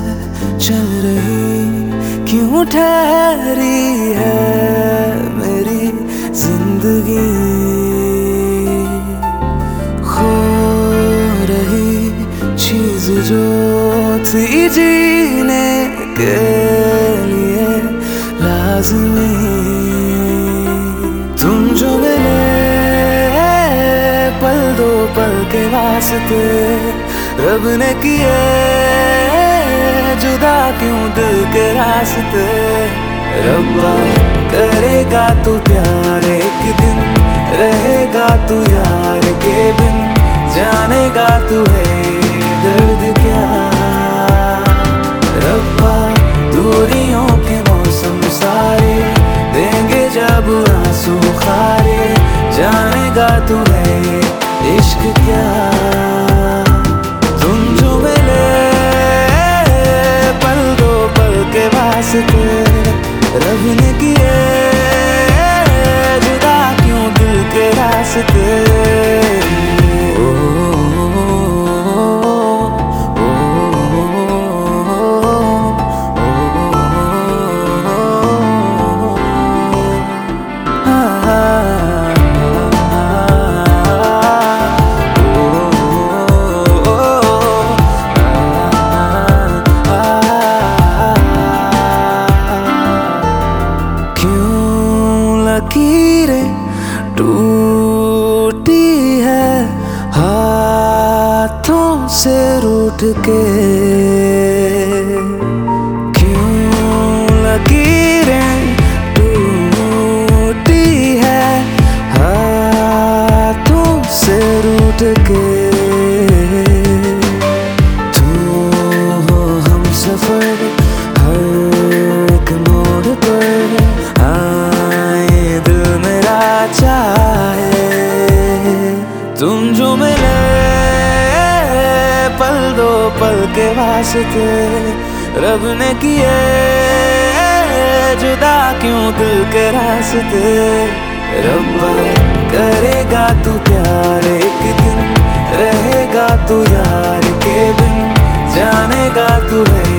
चल रही क्यों ठहरी है मेरी जिंदगी। खो रही चीज जो थी जीने के लिए लाज़मी, तुम जो मिले पल दो पल के वास्ते रब ने किए जुदा क्यों दिल के रास्ते। रब्बा करेगा तू प्यार एक दिन, रहेगा तू यार के बिन, जानेगा तू है दर्द क्या। रब्बा दूरियों के मौसम सारे देंगे जब आंसू खारे, जानेगा तू है इश्क क्या। तुम जो मिले पल दो पल के वास्ते रब ने किए जुदा क्यों दिल के रास्ते। लकीरें टूटी है हाथों से रूठ के, क्यों लकीरें टूटी है हाथों से रूठ के। तू हो हम सफर हर एक मोड़ पर चाहे, तुम जो मिले पल दो पल के वास्ते रब ने किए जुदा क्यों दिल के रास्ते। रब्बा करेगा तू प्यार एक दिन, रहेगा तू यार के बिन, जानेगा तू है